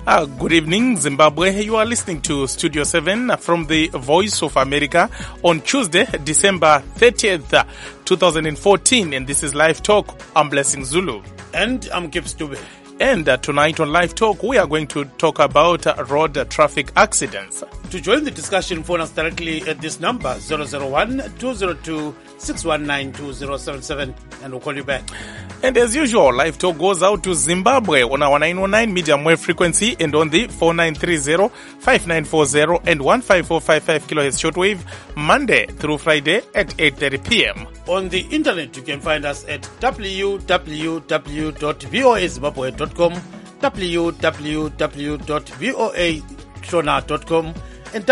Good evening, Zimbabwe. You are listening to Studio 7 from the Voice of America on Tuesday, December 30th, 2014. And this is Live Talk. I'm Blessing Zulu. And I'm Kip Stube. And tonight on Live Talk, we are going to talk about road traffic accidents. To join the discussion, phone us directly at this number, 001-202-619-2077, and we'll call you back. And as usual, Live Talk goes out to Zimbabwe on our 909 medium wave frequency and on the 4930, 5940 and 15455 kilohertz shortwave, Monday through Friday at 8:30 p.m. On the internet, you can find us at www.voazimbabwe.com, www.voashona.com, and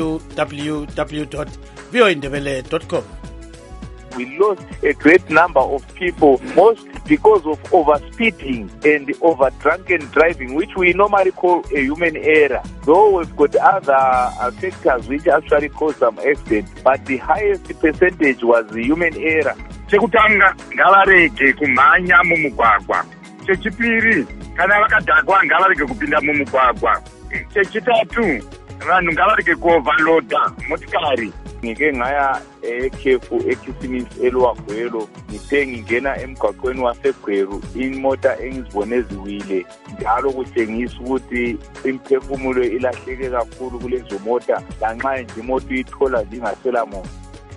www.voindebele.com. We lost a great number of people, most because of overspeeding and over-drunken driving, which we normally call a human error. Though we've got other factors which actually cause some accidents, but the highest percentage was the human error. Chekutanga ngavarege kumhanya mumugwagwa. Chechipiri, kana vakadhakwa ngavarege kupinda mumugwagwa. Chechitatu, vanhu ngavarege kuoverloada motikari. Ngike ngaya ekhefu eKhisimisi eLwagwelo ngithe ngingena emgwaqweni waseGweru imota engizibone ziwile njalo kutshengisa ukuthi imphefumulo ilahleke kakhulu kulezo mota lanxa nje imoto uyithola zingasela muntu.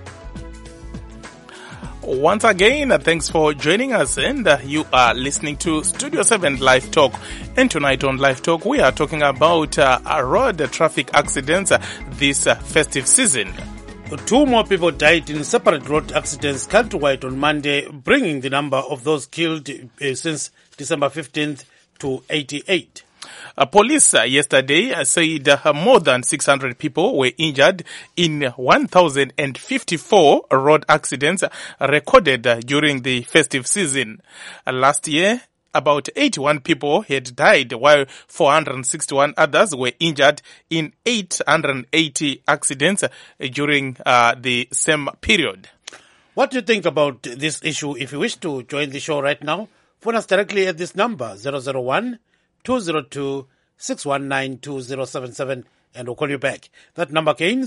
Once again, thanks for joining us, and you are listening to Studio 7 Live Talk. And tonight on Live Talk, we are talking about road traffic accidents this festive season. 2 more people died in separate road accidents countrywide on Monday, bringing the number of those killed since December 15th to 88. Police yesterday said more than 600 people were injured in 1,054 road accidents recorded during the festive season. Last year, about 81 people had died, while 461 others were injured in 880 accidents during the same period. What do you think about this issue? If you wish to join the show right now, phone us directly at this number, 001-202-619-2077, and we'll call you back. That number again,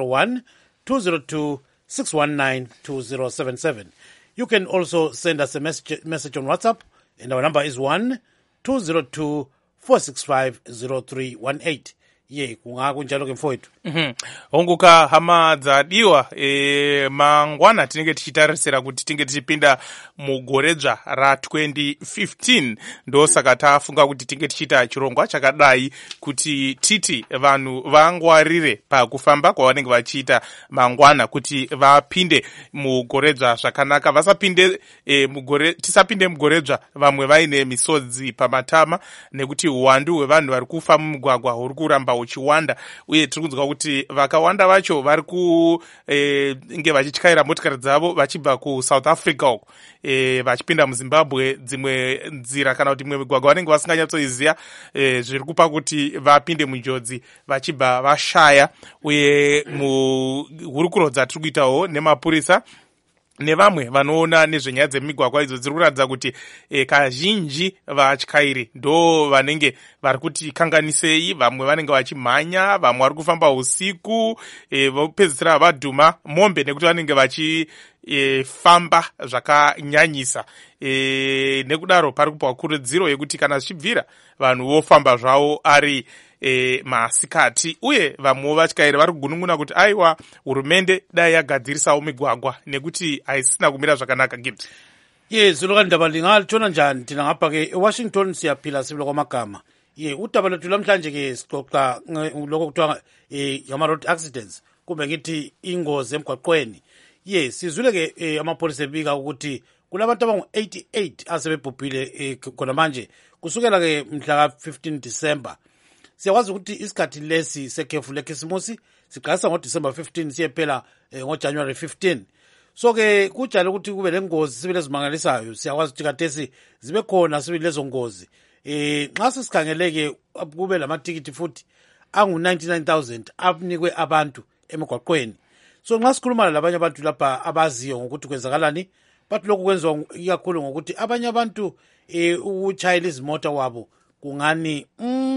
001-202-619-2077. You can also send us a message on WhatsApp, and our number is 1-202-465-0318. Ye kungakunjalo ke mfowethu. Honguka hama dzadiwa mangwana tinenge tichitarisira kuti tinge tichipinda mugoredzva ra 2015 ndo saka tafunga kuti tinge tichita chirongwa chakadai kuti titi vanhu vangwarire pakufamba kwavanenge vachiita mangwana kuti vapinde mugoredzva zvakanaka, vasapinde tisapinde mugoredzva vamwe vaine misodzi pamatama nekuti uwandu hwevanhu vari kufa mumugwagwa huri kuramba uchiwanda, uye tiri kunzwa kuti vakawanda vacho vari kunge vachityaira motikari dzavo vachibva kuSouth Africa uko vachipinda muZimbabwe dzimwe nzira kana kuti imwe migwagwa vanenge vasinganyatsoiziva, zviri kupa kuti vapinde munjodzi vachibva vashaya. Uye muhurukurodza tiri kuitawo nemapurisa nevamwe vanoona nezvenyaya dzemigwagwa idzo dziri kuratidza kuti kazhinji vatyairi ndo vanenge vari kuti kanganisei, vamwe vanenge vachimhanya, vamwe vari kufamba usiku, vopedzisira vadhuma mombe nekuti vanenge vachifamba zvakanyanyisa. Nekudaro pari kupa kurudziro yekuti kana zvichibvira vanhu vofamba zvavo ari masikati, uye vamwe vatyairi vari kugunun'una kuti aiwa hurumende dai yagadzirisawo migwagwa nekuti haisina kumira zvakanaka. Gift Zuluka ndaba lingatshona njani thina ngapha ke eWashington siyaphila sibilo kwamagama. Udaba lethu lamhlanje ke sixoxa lokho kuthiwa ama-road accidents kumbe ngithi ingozi emgwaqweni. Sizwile ke amapolisa ebika ukuthi kunabantu abangu-88 asebebhubhile khona manje kusukela ke mhla ka-15 December. Siyakwazi ukuthi isikhathi lesi sekhefu lekhisimusi siqalisa ngoDecember 15 siyephela ngoJanuary 15. So ke kujalo ukuthi kube lengozi sibile ezimangalisayo, siyakwazi ukuthi kathesi zibe khona sibile lezo ngozi. Nxa sisikhangeleke kube lamatikiti futhi angu-99,000 anikwe abantu emgwaqweni. So nxa sikhuluma labanye abantu lapha abaziyo ngokuthi kwenzakalani, bathi lokhu kwenziwa ikakhulu ngokuthi abanye abantu utshayela izimota wabo kungani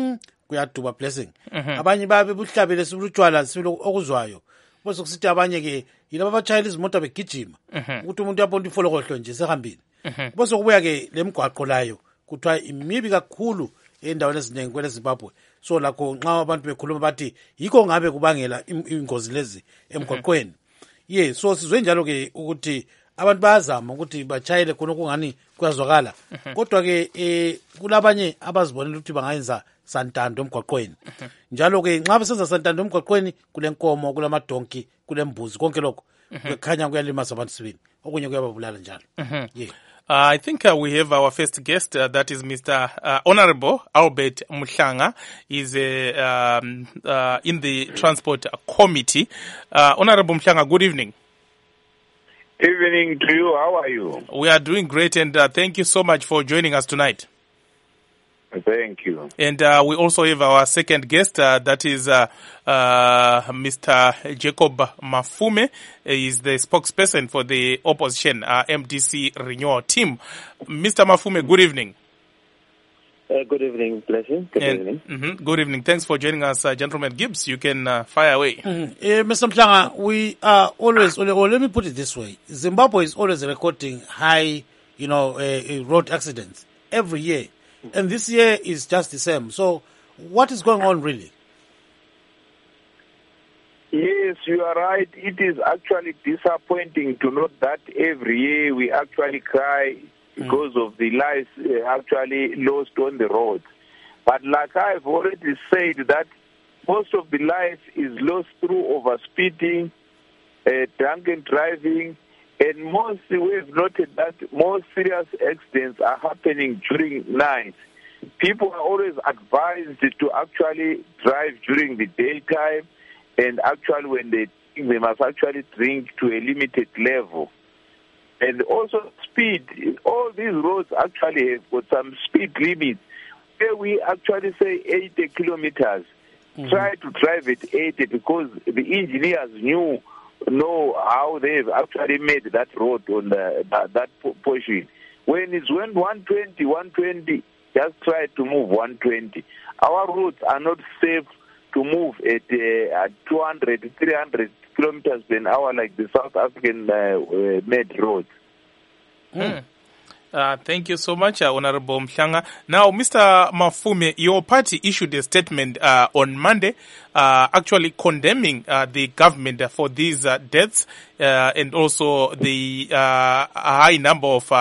kuyaduba blessing abanye babe buhlabele sibutshwala sibilo okuzwayo bose kusithi abanye ke yilabo abatshayela izimota begijima ukuthi umuntu uyabona ifolokohlo nje sehambile bose kubuya ke lemgwaqo layo kuthiwa imibi kakhulu endaweni eziningi kwele Zimbabwe. So lakho nxa abantu bekhuluma bathi yikho ngabe kubangela ingozi lezi emgwaqweni. So sizwe njalo ke ukuthi abantu bayazama ukuthi bachayele khona kungani kuyazwakala kodwa ke kulabanye abazibonela ukuthi bangayenza santando emgwaqweni njalo ke nxa besenza santando emgwaqweni kulenkomo kulamadonki kulembuzi konke lokho kukhanya kuyalimaza abantu sibili okunye kuyababulala njalo. I think we have our first guest, that is Mr. Honorable Albert Mhlanga. He's in the Transport Committee. Honorable Mhlanga, good evening. Evening to you. How are you? We are doing great, and thank you so much for joining us tonight. Thank you. And we also have our second guest, that is Mr. Jacob Mafume. He is the spokesperson for the opposition MDC Renewal team. Mr. Mafume, good evening. Good evening, Blessing. Good evening. Good evening. Thanks for joining us, gentleman. Gibbs, you can fire away. Mr. Mhlanga, we are always, or let me put it this way, Zimbabwe is always recording high, road accidents every year. And this year is just the same. So what is going on really? Yes, you are right. It is actually disappointing to note that every year we actually cry because of the lives actually lost on the road. But like I've already said, that most of the life is lost through overspeeding, drunken driving, and mostly we've noted that more serious accidents are happening during night. People are always advised to actually drive during the daytime, and actually when they must actually drink to a limited level. And also speed. All these roads actually have got some speed limits. Where we actually say 80 kilometers, try to drive at 80 because the engineers know how they've actually made that road on that portion. When it's 120, just try to move 120. Our roads are not safe to move at 200, 300 kilometers per hour like the South African made roads. Thank you so much, Honorable Mhlanga. Now, Mr. Mafume, your party issued a statement on Monday actually condemning the government for these deaths and also the high number of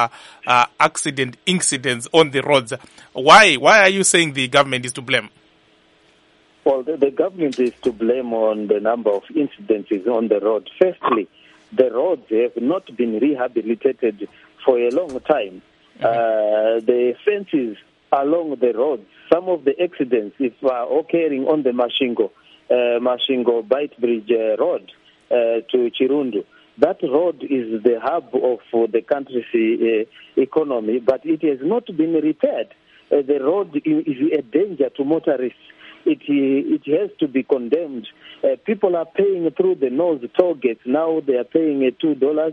incidents on the roads. Why are you saying the government is to blame? Well, the government is to blame on the number of incidences on the road. Firstly, the roads have not been rehabilitated for a long time. The fences along the roads, some of the accidents, if are occurring on the Mashingo Beitbridge road to Chirundu, that road is the hub of the country's economy, but it has not been repaired. The road is a danger to motorists. It has to be condemned. People are paying through the nose toll gates. Now they are paying $2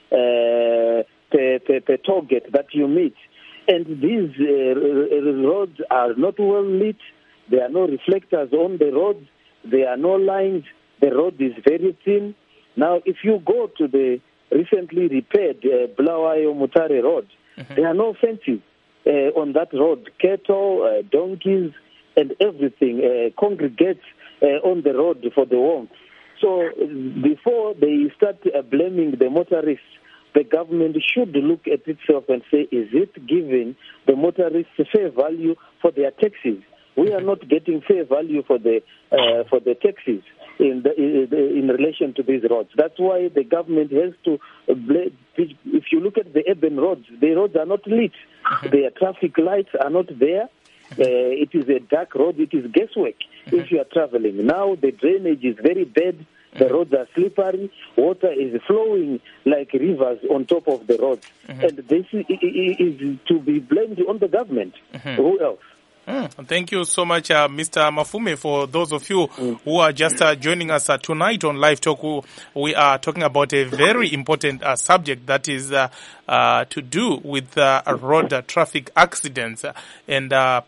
per toll gate that you meet. And these roads are not well lit. There are no reflectors on the roads. There are no lines. The road is very thin. Now, if you go to the recently repaired Bulawayo Mutare road, there are no fences on that road. Cattle, donkeys, and everything congregates on the road for the warmth. So before they start blaming the motorists, the government should look at itself and say, is it giving the motorists fair value for their taxis? We are not getting fair value for the taxis in relation to these roads. That's why the government has to blame. If you look at the urban roads, the roads are not lit. Their traffic lights are not there. It is a dark road. It is guesswork if you are traveling. Now the drainage is very bad. The roads are slippery. Water is flowing like rivers on top of the roads. And this is to be blamed on the government. Who else? Thank you so much, Mr. Mafume. For those of you who are just joining us tonight on Live Talk, we are talking about a very important subject that is to do with road traffic accidents and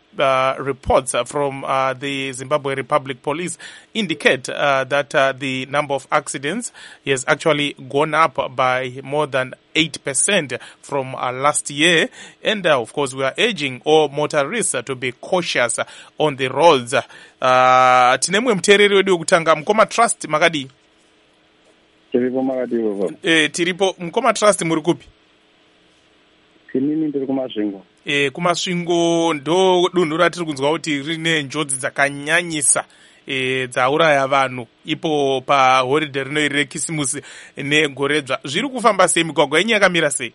reports from the Zimbabwe Republic Police indicate that the number of accidents has actually gone up by more than 8% from last year. And of course, we are urging all motorists to be cautious on the roads. Tinemwe mtereri wedu kutanga Mkoma Trust makadi. Tiripo makadi baba. Tiripo Mkoma Trust muri kupi? Kinini ndiri kumasvingo. Kumasvingo ndo dunhu ratiri kunzwa kuti rine njodzi dzakanyanyisa dzauraya vanhu ipo paholiday rino iri rekisimusi negoredzva. Zviri kufamba sei? Migwagwa yenyu yakamira sei?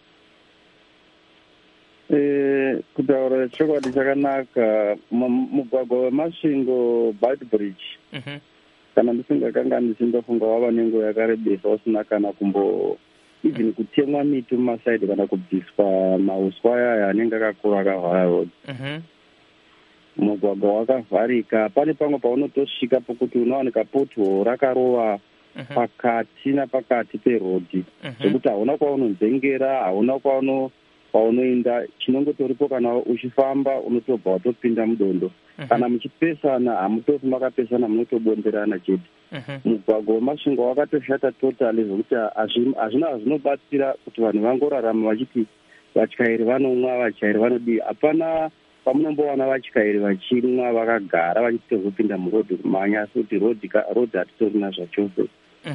Kutaura chokwadi chakanaka, mugwagwa wemasvingo Bite Bridge. Kana ndisingakanga ndichindofunga wava nenguva yakarebesa usina kana kumbo even kutemwa miti mumasaidi kana kubviswa mauswa aya anenge akakura akavhara road. Mugwagwa wakavharika. Pane pamwe paunotosvika pokuti unowanika pothole rakarova pakati napakati perodi, zvekuti hauna kwaunonzengera, hauna kwaunoenda. Chinongotoripo kana uchifamba unotobva watopinda mudondo. Kana muchipesana hamutofi makapesana, munotobonderana chete. Mugwagwa wemasvingo wakatoshata totally zvekuti hazvina zvinobatsira kuti vanhu vangorarama vachiti vatyairi vanomwa, vatyairi vanodii. Hapana pamunombowana vatyairi vachimwa vakagara vachitozopinda murodhi kumanya, asi kuti rodhi hatitorina zvachose.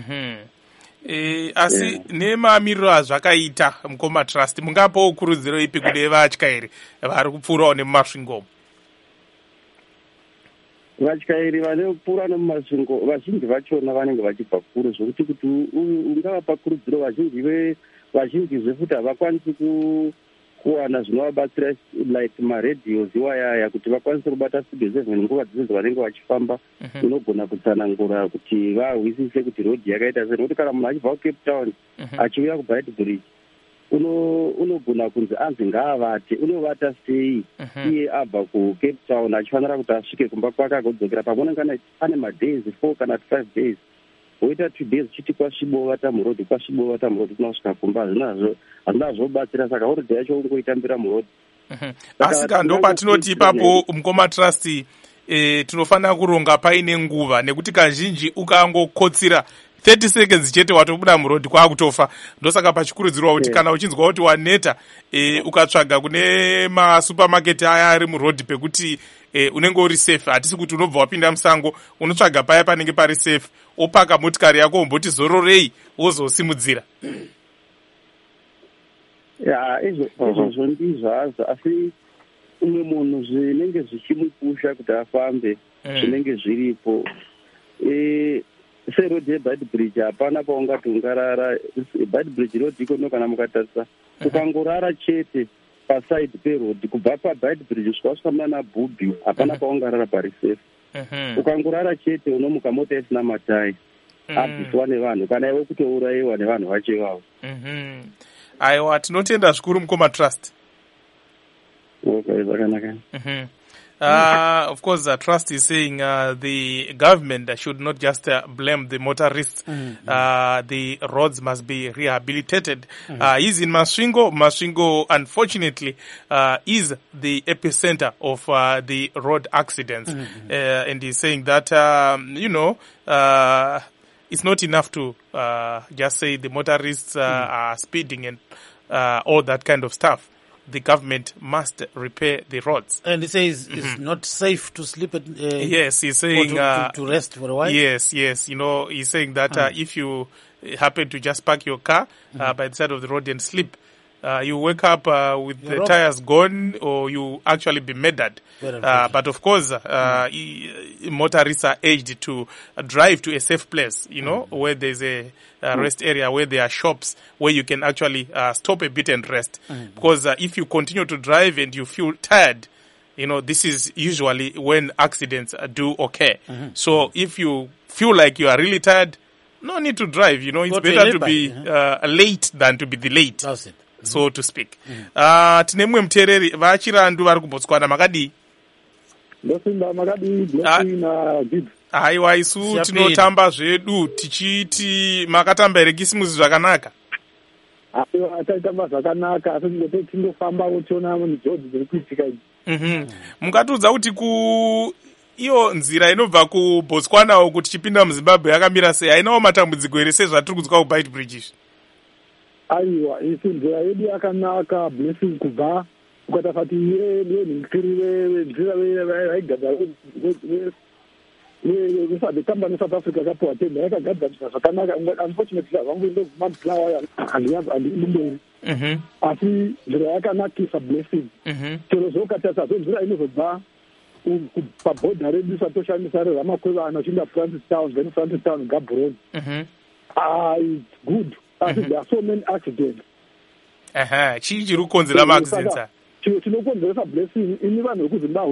Asi nemamiriro azvakaita Mkoma Trust, mungapawo kurudziro ipi kune vatyairi vari kupfuurawo nemumasvingo? Vatyairi vane kupfuura nemumasvingo vazhinji vachona vanenge vachibva kure, zvokuti kuti ungavapa kurudziro vazhinji zvefuti havakwanisi kuwana zvinovabatsira like maradios iwayaya kuti vakwanise kubata studio 7 nguva dzese dzavanenge vachifamba. Unogona kutsanangura kuti vahwisise kuti rodhi yakaita sei, nokuti kana munhu achibva kuCape Town achiuya kuBite Bridge unogona kunzi anzi ngaavate, unovata sei iye abva kuCape Town achifanira kuti asvike kumba kwake agodzokera pamwe kana ane madays 4 kana 5 days, woita 2 days chiti kwasvibovata murodhi, unosvika kumba. Hazvina zvobatsira, saka horodhi yacho ungoitambira murodhi. Asi ndo patinoti ipapo Mkoma Trust tinofanira kuronga paine nguva, nekuti kazhinji ukangokotsira 30 seconds chete watobuda murodhi kwakutofa. Ndosaka pachikurudzirwa kuti kana uchinzwa kuti waneta ukatsvaga kune masupermarket aya ari murodhi pekuti unenge uri safe, hatisi kuti unobva wapinda musango, unotsvaga paya panenge pari safe, opaka motikari yako umboti zororei wozosimudzira. Izvozvo ndizvazo, asi umwe munhu zvinenge zvichimupusha kuti afambe zvinenge zviripo. Serodhi yeBite Bridge hapana paungati ungarara. Bite Bridge rodhi ikono kana mukatarisa ukangorara chete paside perodhi kubva paBite Bridge kusvika muna Bhubi hapana paungarara pari safe. Ukangorara chete unomuka mota isina matayi, abviswa nevanhu, kana iwe kutourayiwa nevanhu vacho ivavo. Aiwa, tinotenda zvikuru Mkoma Trust. Okay, zvakanaka. Of course, Trust is saying the government should not just blame the motorists. The roads must be rehabilitated. He's in Masvingo. Masvingo, unfortunately, is the epicenter of the road accidents. And he's saying that, it's not enough to just say the motorists are speeding and all that kind of stuff. The government must repair the roads. And he says it's not safe to sleep at yes, he's saying to rest for a while. Yes, he's saying that if you happen to just park your car by the side of the road and sleep, you wake up with the tires gone, or you actually be murdered. But of course, motorists are urged to drive to a safe place, where there's a rest area, where there are shops, where you can actually stop a bit and rest. Because if you continue to drive and you feel tired, this is usually when accidents do occur. So if you feel like you are really tired, no need to drive. It's better to be late than to be delayed. That's it. So to speak. Tinemwe mtereri vachirandu vari kuBotswana makadi. Ndosinda makadi blessing na bid. Aiwa, isu tinotamba zvedu tichiti makatamba ere kisimusi zvakanaka. Aiwa, taitamba zvakanaka, asi tindofamba utiona munhu George dziri kuitika idzi. Mungatiudza kuti iyo nzira inobva kuBotswana uku tichipinda muZimbabwe yakamira sei? Hainawo matambudziko here sezvatiri kunzwa kuBeit Bridge? Aiwa, isi nzira yedu yakanaka, Blessing, kubva ukatafati nzira vaigadzira the company South Africa kapuwa tenda yakagadzira zvakanaka. Unfortunately havangoende kumapulawa handimberi, asi nzira yakanakisa Blessing. Chero zvokatarisa nzira inozobva pabhodha redu satoshandisa reRamakweva achienda Francistown, then Francistown Gaborone. It's good. There are so many accidents. Chii chiri kukonzera maaccidents? Chinokonzeresa Blessing ini vanhu vekuZimbabwe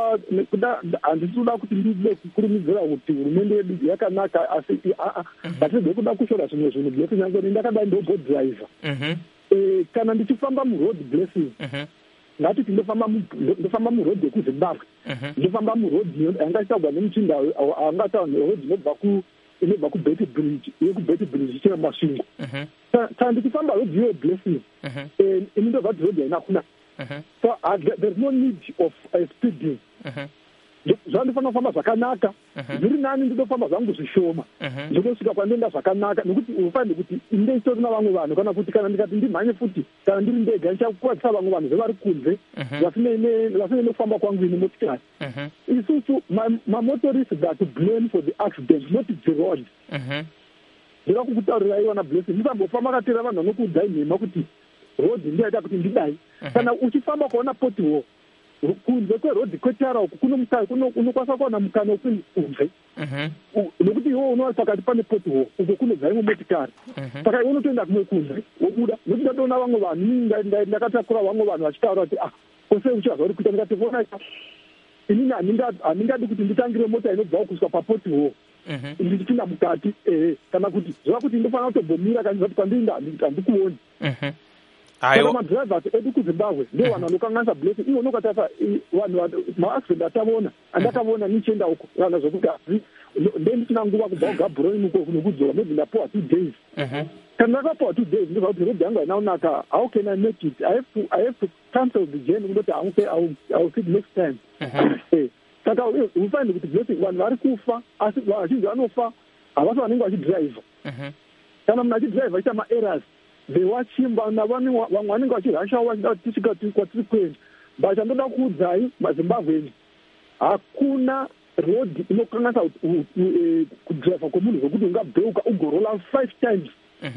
handisi kuda kuti ndide kukurumidzira kuti hurumende yedu yakanaka, asi hatidi kuda kushora zvimwe zvinhu Blessing. Yangu ndakadai ndobho driver, kana ndichifamba muroad Blessing, ngatiti ndofamba muroad yekuZimbabwe, ndofamba muroad yangaitagwa nemuchinda angatawa neroad inobva kuBeit Bridge, yekuBeit Bridge ichira Masvingo. Kana ndichifamba road iyoyo Blessing, ini ndobva kuti road haina kunaka. So there's no need of speeding. Zvandifana kufamba zvakanaka, zviri nani ndinofamba zvangu zvishoma, ndikosvika kwandenda zvakanaka, nekuti ufanire kuti ndeitori navamwe vanhu, kana kuti kana ndikati ndimhanye futi kana ndiri ndega ndichakukwadzisa vamwe vanhu vevari kunze vasine nekufamba kwangu ine motikari. Isusu mamotorists that to blame for the accident, not the road. Ndira kukutaurira iwana Blessing, ndisambofamba katera vanhu vanokudzai nhema kuti road ndiyaita kuti ndidai. Kana uchifamba kuona pothole kunze kweroad kwetara uku unokwanisa kuona mukana wekuti kunze, nekuti iwo unoona pakati pane pothole uko kunobva imwe motikari, saka iwe unotoenda kumwe kunze wobuda. Nekuti ndatoona vamwe vanhu, ndakatakura vamwe vanhu vachitaura kuti kwose uchazva uri kuita, ndikati vona inini handingadi kuti nditangire mota inobva kusvika papothole ndichipinda mukati, kana kuti zvava kuti ndofanira kutombomira kanisa kuti kwandiri handikuoni. Kana madrivers edu kuZimbabwe ndio vanhu vanokanganisa Blessing. Iwo unokatarisa vanhu maaccident atavona, andakavona nichienda uko kana zvokuti ndendichina nguva kubva kuGaborone uko nokudzoka, maybe ndapuwa 2 days. Kana ndakapuwa 2 days ndobva kuti road yangu haina kunaka, how can I make it? I have to cancel the journey, kundoti I will see next time. Saka ufanire kuti Blessing, vanhu vari kufa, asi vazhinji vanofa havasi vanenge vachidriva. Kana munhu achidriva achiita maerrors, vewachimba vamwe vanenge vachirashawo vachida kuti tisvika kwatiri kuenda. But chandoda kuudzai maZimbabweni, hakuna road inokanganisa kudriva kwemunhu zvokuti ungabheuka ugorola 5 times.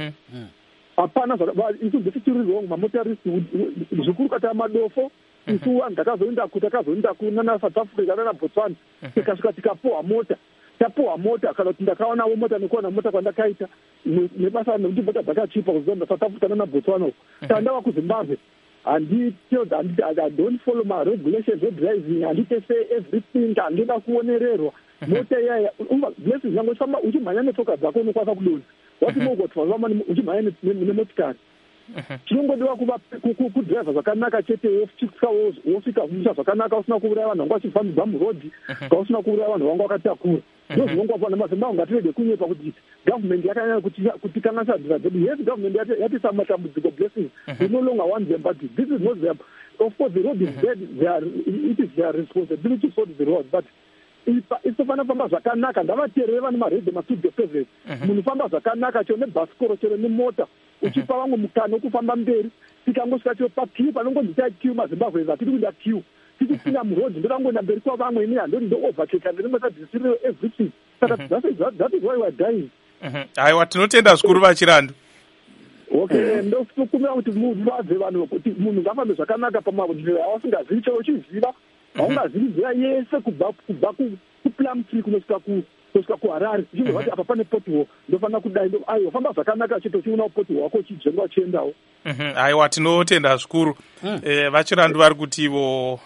Hapana, isu ndetichiri wrong mamotorists, zvikuru kata madofo. Isu vanhu takazoenda kunana South Africa nana Botswana, tikasvika tikapuwa mota. Tapuwa mota, kana kuti ndakaonawo mota nekuona mota kwandakaita nebasa nekuti mota dzakachipa kuzonda South Africa nana Botswana uko. Tandava kuZimbabwe, I don't follow my regulations of driving, say everything, handida kuonererwa. Mota iyaya Blessing, yangu uchifamba uchimhanya netsoka dzako unokwanisa kudonha. Wati mogoti vazvama uchimhanya nemotikari. Chinongodiwa kuva kudriva zvakanaka chete, wosvika kumusha zvakanaka, usina kuuraya vanhu vangu vachifambidza murodhi, usina kuuraya vanhu vangu vakatakura. Ndo zvinongofana maZimbabwe ngatirege kunyepa kuti government yakanyanya kuti kanganisa nzira dzedu. Yes, government yatisa matambudziko Blessing. We no longer want them, but this is not their. Of course, the road is dead. It is their responsibility to sort the road, but isofana famba zvakanaka. Ndavateerere vane maredhi maspeed pavement. Munhu famba zvakanaka, chero nebhasikoro, chero nemota, uchipa vamwe mukana wokufamba mberi. Tikangosvika chero pakiu panongonzita kiu maZimbabwe, hatidi kuenda kiu. Tichipinda murodhi ndorangoenda mberi kwavamwe, ini handoni ndo-overtake ndinenge everything. Saka that is why we are dying. Aiwa, tinotenda zvikuru vaChirandu. Okay, ndokumira kuti muvadze vanhu kuti munhu ngafambe zvakanaka pamanzira awasingazivi. Chero uchiziva haungazivi nzira yese kubva kuPlumtree kunosvika kuHarare, uchinzwa kuti apa pane pothole ndofanira kudai, aiwa famba zvakanaka chete uchiona pothole wako uchidzvenga uchiendawo. Aiwa, tinotenda zvikuru. VaChirandu vari kuti ivo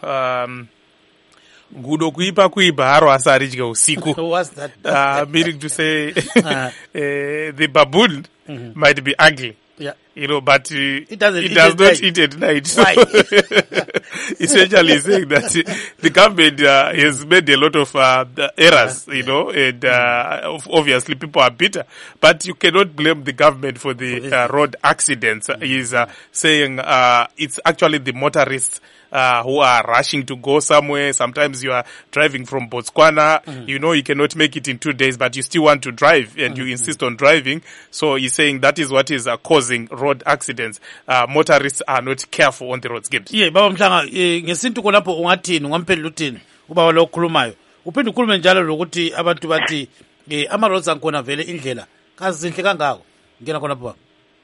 gudo kuipa kuibharo asi haridye usiku. What's that? Meaning to say the baboon might be ugly. Yeah. but it does not eat at night. So essentially saying that the government has made a lot of errors, and obviously people are bitter. But you cannot blame the government for the road accidents. He's saying it's actually the motorists who are rushing to go somewhere. Sometimes you are driving from Botswana, you cannot make it in 2 days, but you still want to drive and you insist on driving. So he's saying that is what is causing road accidents. Motorists are not careful on the roads. Gibbs. Yeah, Baba Mhlanga, ngesintu konapho ungathini, ungamphendula uthini ubaba lo okhulumayo. Uphinde ukhulume njalo lokuthi abantu bathi ama roads ankhona vele indlela kazinhle kangako. Ngena khona baba.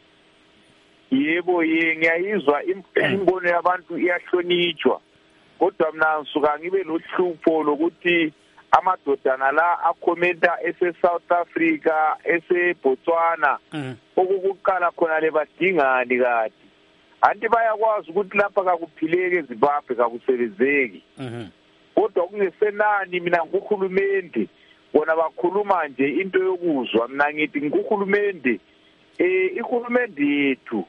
Yebo ngiyayizwa imbono yabantu iyahlonitshwa, kodwa mina ngisuka ngibe lohlupho lokuthi amadodana la akhomenta ese-South Africa, ese-Botswana, okukuqala khona le badingani kade. Anti bayakwazi ukuthi lapha kakuphileke eZimbabwe kakusebenzeki. Kodwa kungesenani mina nguhulumende, bona bakhuluma nje into yokuzwa. Mina ngithi nguhulumende, ihulumende yethu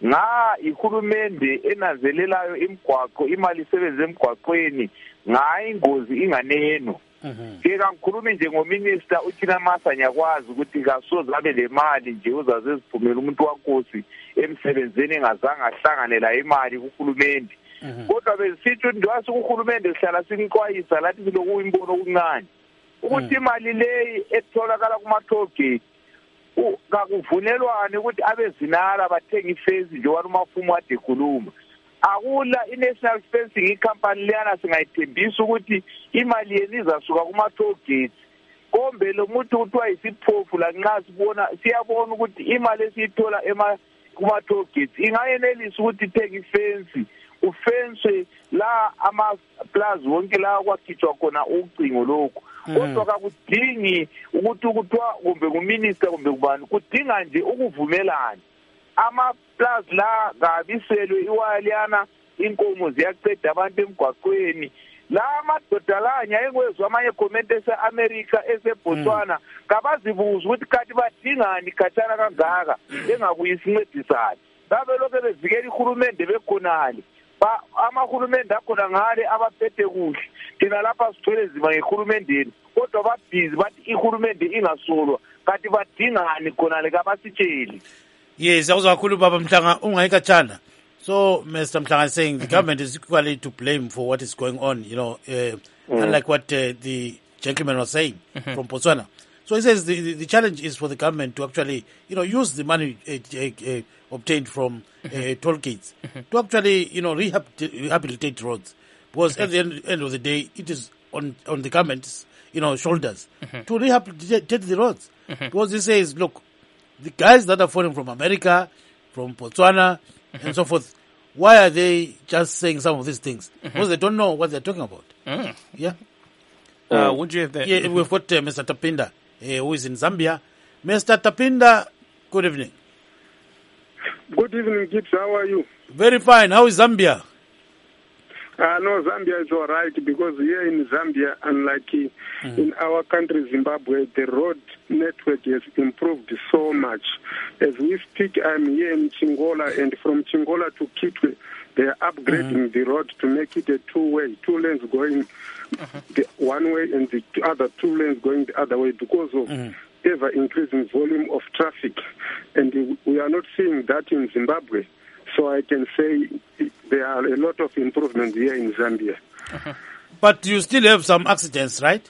ihulumende enanzelelayo imigwaqo, imali isebenza emgwaqweni, ingozi inganeno. Ngikhulume nje ngominister uThina Masa, nyakwazi ukuthi kasoze abe le mali nje uzaze ziphumela umuntu waNkosi emsebenzeni engazange ahlangane la imali kuhulumende. Kodwa besithi ndiwasi kuhulumende sihlala sinqwayisa lathi siloku imbono okuncane ukuthi imali leyi etholakala kuma-toll gate kakuvunelwane ukuthi abezinara bathenga ifensi nje walumafumu ade khuluma. Akula i-national fencing icompany leyana singayithembisa ukuthi imali yeni izasuka kuma-toll gates. Kombe lo muntu kuthiwa yisiphofu lanxa siyabona ukuthi imali esiyithola kuma-toll gates ingayenelisa ukuthi ithenge ifensi, ufenswe la ama-plaza wonke la kwakhitshwa khona ucingo lokhu. Kodwa kakudingi ukuthi kuthiwa kumbe nguminister kumbe kubani, kudinga nje ukuvumelana. Ama-plaza la kabiselwe iwaya liyana, inkomo ziyaqeda abantu emgwaqweni. La amadoda la nyayekwezwa amanye comment ese-America, ese-Botswana, kabazibuza ukuthi kathi badingani khatshana kangaka engakuyisa incedisane. Babe lokho bevikela ihulumende bekhonale. Amahulumende akhona ngale abaphethe kuhle. Thina lapha sithwele nzima ngehulumendeni, kodwa babhizi bathi ihulumende ingasolwa, kanti badingani khonale kabasitsheli. Yes, awuzwa kakhulu Baba Mhlanga, ungayikatshana. So Mr. Mhlanga is saying the government is equally to blame for what is going on, unlike what the gentleman was saying from Botswana. So he says the challenge is for the government to actually, use the money obtained from toll gates to actually, rehabilitate roads. Because at the end of the day, it is on the government's, shoulders to rehabilitate the roads. Because he says, look, the guys that are falling from America, from Botswana, and so forth, why are they just saying some of these things? Because they don't know what they're talking about. Yeah. Would you have that? Yeah, we've got Mr. Tapinda, who is in Zambia. Mr. Tapinda, good evening. Good evening, kids. How are you? Very fine. How is Zambia? No, Zambia is all right, because here in Zambia, unlike in our country, Zimbabwe, the road network has improved so much. As we speak, I'm here in Chingola, and from Chingola to Kitwe, they are upgrading the road to make it a two-way, 2 lanes going the one way and the other 2 lanes going the other way, because of ever-increasing volume of traffic. And we are not seeing that in Zimbabwe. So I can say there are a lot of improvements here in Zambia. But you still have some accidents, right?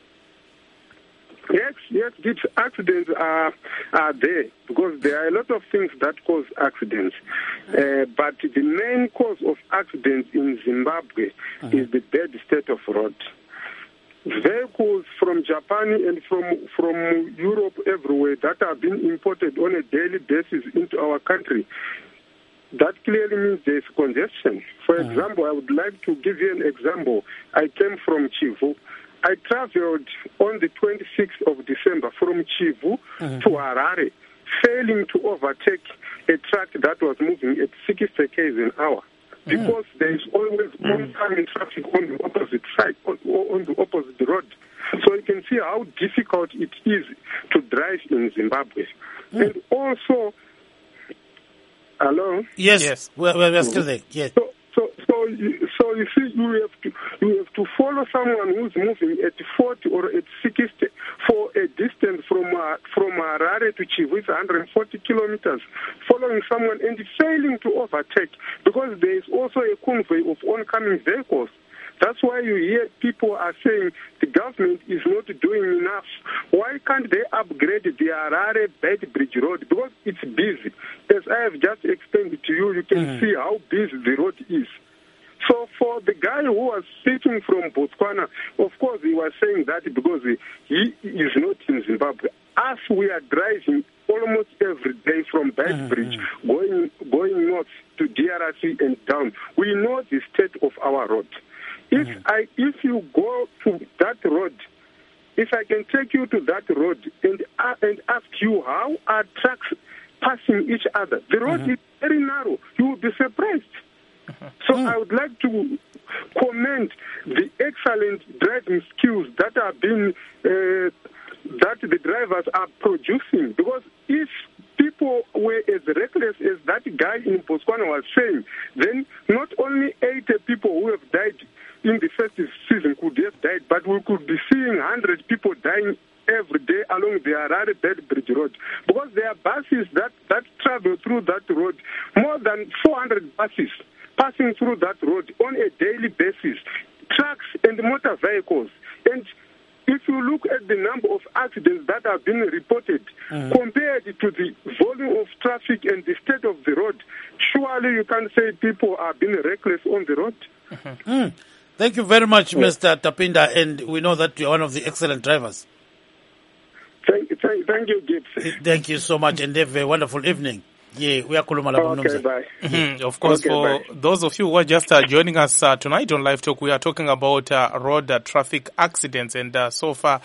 Yes, these accidents are there, because there are a lot of things that cause accidents. But the main cause of accidents in Zimbabwe is the bad state of road. Vehicles from Japan and from Europe everywhere that are being imported on a daily basis into our country, that clearly means there is congestion. For example, I would like to give you an example. I came from Chivu. I traveled on the 26th of December from Chivu to Harare, failing to overtake a truck that was moving at 60 km an hour. Because there is always oncoming traffic on the opposite side, on the opposite road. So you can see how difficult it is to drive in Zimbabwe. And also, Hello? Yes. We're still there. Yes. So you see, you have to follow someone who's moving at 40 or at 60 for a distance from Harare to Chivu, it's 140 kilometers, following someone and failing to overtake, because there is also a convoy of oncoming vehicles. That's why you hear people are saying the government is not doing enough. Why can't they upgrade the Harare Bed Bridge Road? Because it's busy. As I have just explained to you, you can see how busy the road is. So for the guy who was speaking from Botswana, of course he was saying that because he is not in Zimbabwe. As we are driving almost every day from Bed Bridge, going north to DRC and down, we know the state of our road. If you go to that road, if I can take you to that road and ask you how are trucks passing each other, the road is very narrow. You will be surprised. So I would like to commend the excellent driving skills that are being that the drivers are producing. Because if people were as reckless as that guy in Botswana was saying, then not only 80 people who have died in the first season could have died, but we could be seeing 100 people dying every day along the Harare Bed Bridge Road, because there are buses that travel through that road, more than 400 buses passing through that road on a daily basis, trucks and motor vehicles. And if you look at the number of accidents that have been reported, compared to the volume of traffic and the state of the road, surely you can say people are being reckless on the road. Thank you very much, Mr. Tapinda, and we know that you're one of the excellent drivers. Thank you, Gibbs. Thank you so much, and have a wonderful evening. Yeah, we are Okay, bye. Of course, Okay, for bye. those of you who are just joining us tonight on Live Talk, we are talking about road traffic accidents, and so far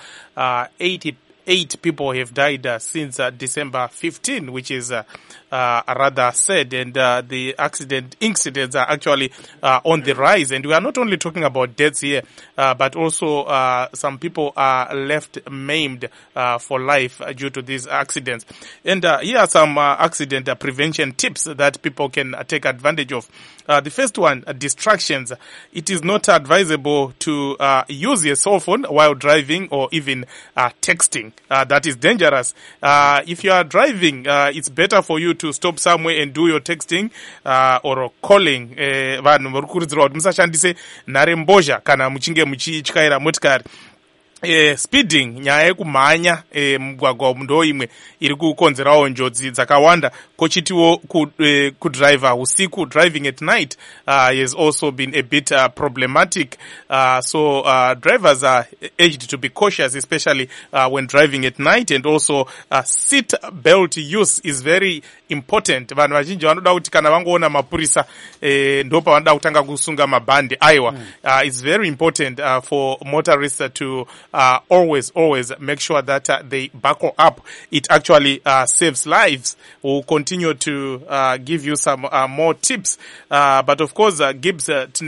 88 people have died since December 15, which is rather sad, and the incidents are actually on the rise. And we are not only talking about deaths here, but also some people are left maimed for life due to these accidents. And here are some accident prevention tips that people can take advantage of. The first one, distractions. It is not advisable to use your cell phone while driving or even texting. That is dangerous. If you are driving, it's better for you to stop somewhere and do your texting or calling. Vanhu varikurudzirwa kuti musashandise nharembozha kana muchinge muchityaira motikari. Speeding, nyaya yekumhanya mugwagwa ndo imwe iri kukonzerawo njodzi dzakawanda. Kochitiwo kudriver usiku, driving at night has also been a bit problematic. So drivers are urged to be cautious, especially when driving at night, and also seat belt use is very important. Vanhu vazhinji vanoda kuti kana vangoona mapurisa ndo pavanoda kutanga kusunga mabhandi aiwa. It's very important for motorists to always make sure that they buckle up. It actually saves lives. We'll continue to give you some more tips. But of course, Gibbs,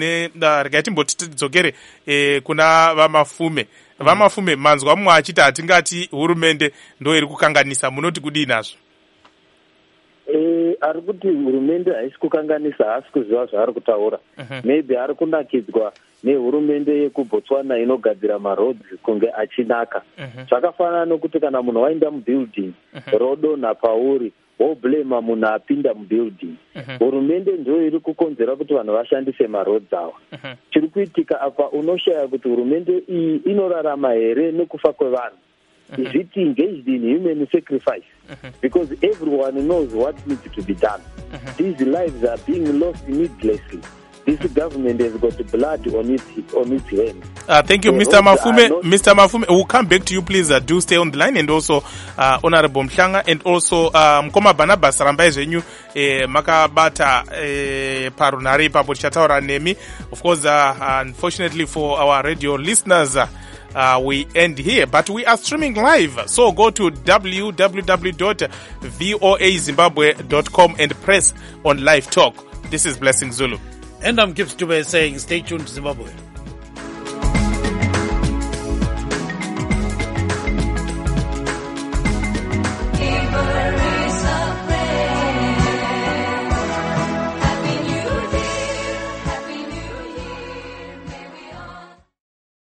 tidzokere kuna vamafume. Vamafume manzwa mumwe achiti hatingati hurumende ndo iri kukanganisa, munoti kudii nazvo? Ari kuti hurumende haisi kukanganisa, haasi kuziva zvaari kutaura. Maybe ari kunakidzwa nehurumende yekuBotswana inogadzira maroads kunge achinaka. Zvakafanana nokuti kana munhu waenda mubuilding, rodonha pauri, woblema munhu apinda mubuilding. Hurumende ndiyo iri kukonzera kuti vanhu vashandise maroads awa. Chiri kuitika apa unoshaya kuti hurumende iyi inorarama here nekufa kwevanhu. Is it engaged in human sacrifice? Because everyone knows what needs to be done. These lives are being lost needlessly. This government has got blood on its hands. Thank you, Mr. Mafume. Mr. Mafume, we'll come back to you, please. Do stay on the line, and also Honorable Mhlanga, and also Mkoma Barnabas rambai zvenyu makabata parunhare ipapo tichataura nemi. Of course, unfortunately for our radio listeners, we end here, but we are streaming live. So go to www.voazimbabwe.com and press on Live Talk. This is Blessing Zulu. And I'm Gibbs Dube saying stay tuned to Zimbabwe.